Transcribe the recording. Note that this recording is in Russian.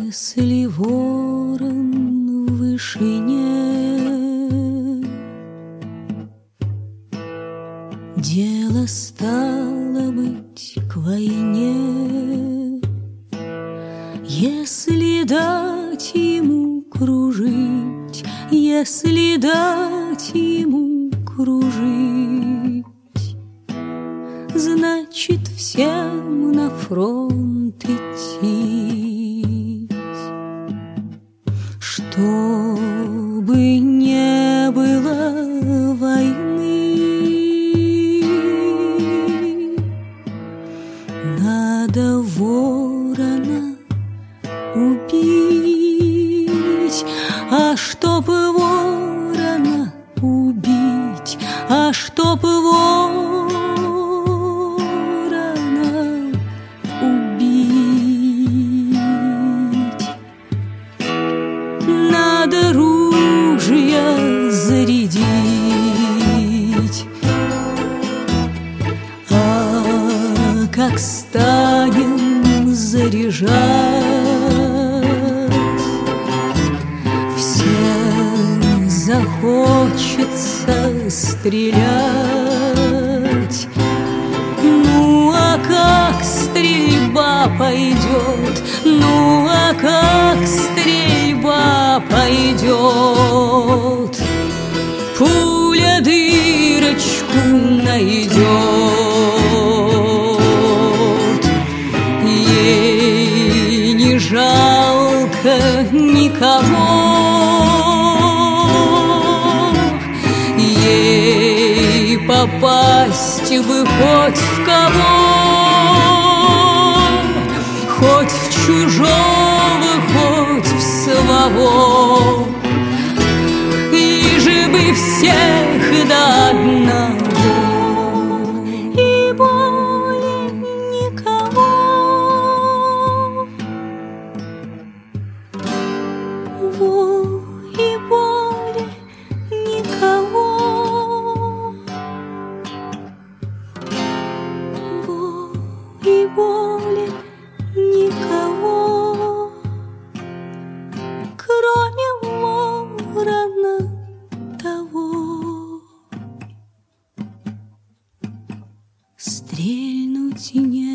Если ворон в вышине, дело стало быть к войне. Если дать ему кружить, если дать ему кружить, значит, всем на фронт идти. Чтобы не было войны, надо ворона убить. А чтобы ворона убить, а чтобы ворона убить, надо ружья зарядить. А как станем заряжать, всем захочется стрелять. Ну а как стрельба пойдет, ну а как стрельба пойдет, пуля дырочку найдет. Ей не жалко никого, ей попасть бы хоть в кого, хоть в чужого, хоть в своего, лишь бы всех до одного, и более никого. И более никого. И более никого, кроме ворона того. Стрельнуть не